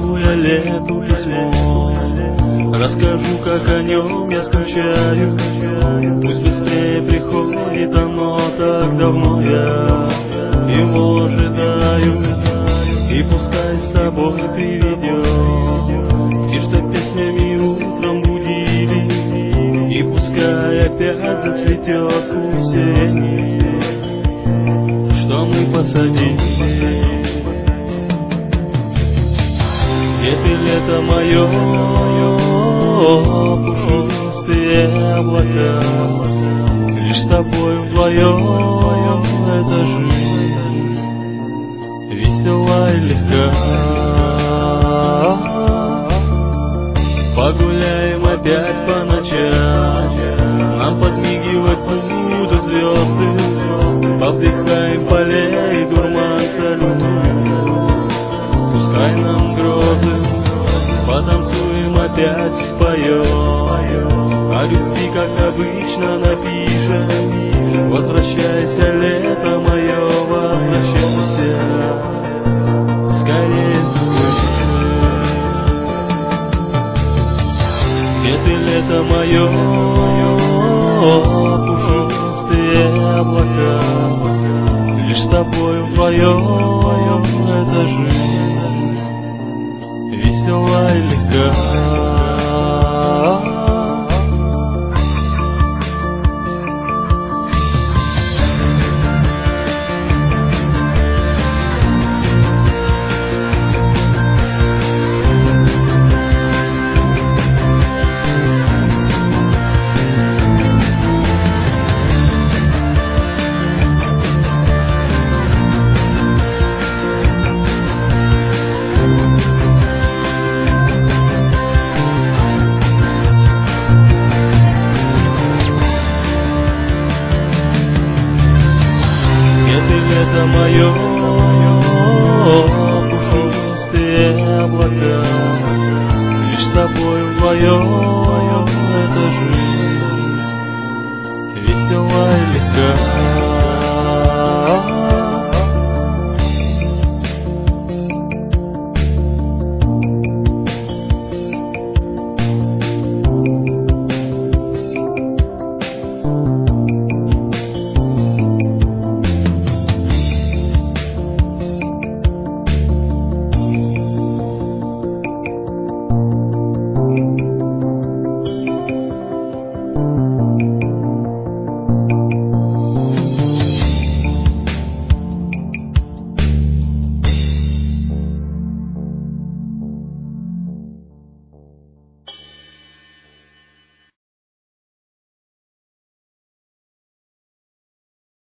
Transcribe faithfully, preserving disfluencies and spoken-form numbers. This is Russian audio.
Напишу я лету письмо, расскажу, как о нем я скучаю. Пусть быстрее приходит оно, так давно я его ожидаю. И пускай с собой приведет те, что песнями утром будили. И пускай опять зацветет осень, что мы посадили. Если лето мое, пушистые облака, лишь с тобой вдвоем эта жизнь весела и легка. Погуляем опять по ночам, нам подмигивать будут звезды. Повдыхаем полей и дурман салюту, пускай нам грозы. Потанцуем опять, споем о любви, как обычно напишем. Возвращайся, лето мое, возвращайся скорее. Если лето мое, пушистые облака, лишь с тобой вдвоем эта жизнь весела и легка. Это мое, пушистые облака, лишь с тобой вдвоем эта жизнь